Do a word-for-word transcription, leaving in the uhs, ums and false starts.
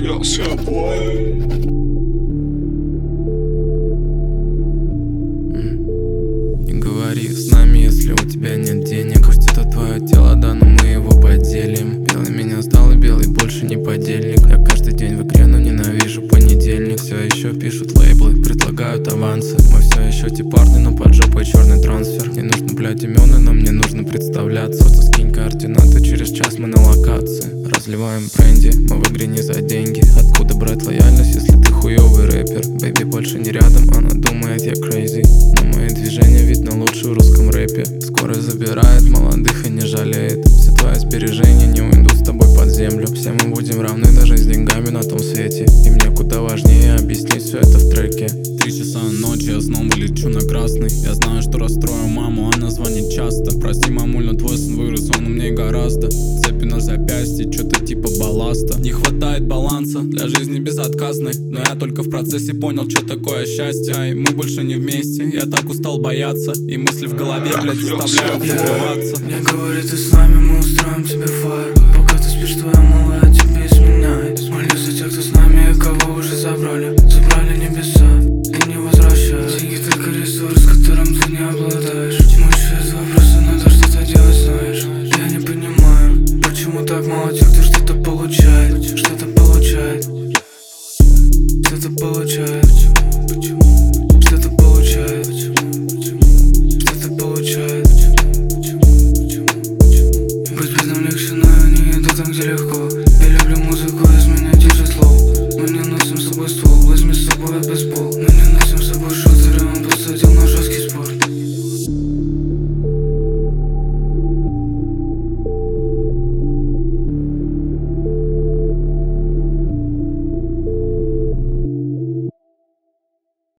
Я с тобой. Не говори с нами, если у тебя нет денег. Пусть это твое тело, да, но мы его поделим. Белый меня стал и белый больше не подельник. Я каждый день в игре, но ненавижу понедельник. Все еще пишут лейблы, предлагают авансы. Мы все еще те парни, но под жопой черный трансфер. Не нужно, блядь, имен, но мне нужно представляться. Просто скинь координаты, через час мы на локации. Разливаем бренди, мы в игре не за деньги. Откуда брать лояльность, если ты хуёвый рэпер? Бэйби больше не рядом, она думает я crazy. Но мои движения видно лучше в русском рэпе. Скоро забирает молодых и не жалеет. Все твои сбережения не уйдут с тобой под землю. Все мы будем равны даже с деньгами на том свете. И мне куда важнее объяснить все это в треке. Три часа ночи, я снова лечу на красный. Я знаю, что расстрою маму, она звонит часто. Прости, мамуль, но твой сын вырос, он умнее гораздо. Цепи на запястье, что-то типа балласта. Не хватает баланса для жизни безотказной. Но я только в процессе понял, что такое счастье. И мы больше не вместе, я так устал бояться. И мысли в голове, блядь, заставляют забываться. Не говори ты с нами, мы устроим тебе фаер. Пока ты спишь, твоя малая тебе изменяет. Молюсь за тех, кто с нами и кого уже забрали. Забрали небеса и не возвращают. Деньги только ресурс, которым ты не обладаешь. Мучают вопросы, надо что-то делать, знаешь. Я не понимаю, почему так мало тех, кто что-то получает. Что-то получает. Что-то получает. Что-то получает. Что-то получает. Быть бедным легче, но я не иду там, где легко. Я люблю музыку, изменить